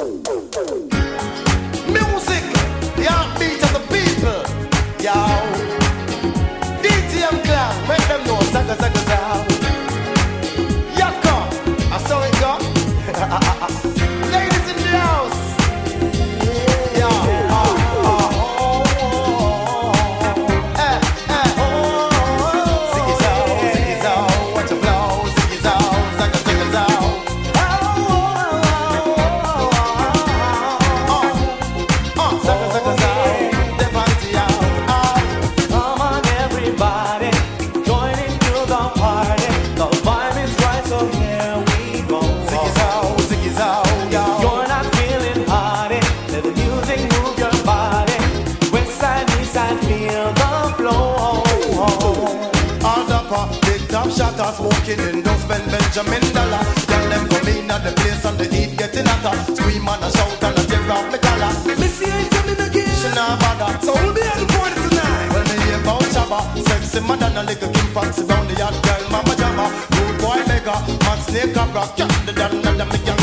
Music, the heartbeat of the people. Yo, DTM clan, make them know. Zaga, zaga, zaga. Yaka, I saw it go. Ladies in the house. Yeah. Ziggy zow, watch 'em blow. Ziggy zow, zaga, zaga, zow. Zaga, zaga, zow. The party out. Come on, everybody, join into the party. The vibe is right, so here we go. Ziggy zow, yo. You're not feeling hotty, let the music move your body. West side, east side, feel the flow. All the pop, big top shotters smoking in those spend Benjamin dollar. Tell them come in at the place and the heat getting hotter. Scream and a shout and a tear off me collar. Missy ain't coming again. She not bother. So we'll be at the party tonight. Well, me hear about Shabba, sexy Madonna, little Kim Fancy round the yard girl, Mama Jama, rude boy mega, man snake a rock, cat the dan and the